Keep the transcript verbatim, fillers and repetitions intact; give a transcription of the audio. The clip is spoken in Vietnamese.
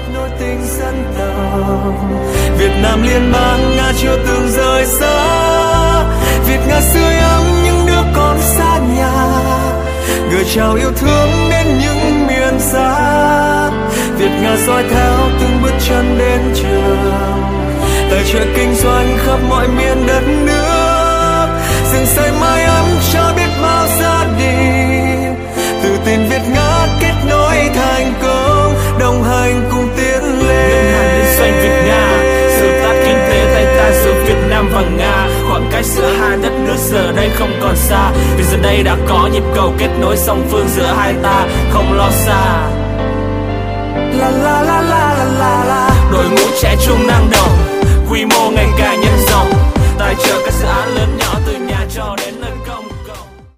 nối tình dân tộc. Việt Nam liên bang Nga chưa từng rời xa, Việt Nga sưởi ấm những đứa con xa nhà, gửi trao yêu thương đến những miền xa. Việt Nga dõi theo từng bước chân đến trường, tài trợ kinh doanh khắp mọi miền đất nước, rừng xây mái ấm cho biết bao gia đình. Tự tin Việt Nga kết nối thành công, đồng hành cùng tiến lên. Ngân hàng liên doanh Việt Nga, sự tác kinh tế tay ta giữa Việt Nam và Nga. Khoảng cách giữa hai đất nước giờ đây không còn xa, vì giờ đây đã có nhịp cầu kết nối song phương giữa hai ta, không lo xa. La la la la la la la. Đội ngũ trẻ trung năng động, quy mô ngày càng nhân rộng, tài trợ các dự án lớn nhỏ từ nhà cho đến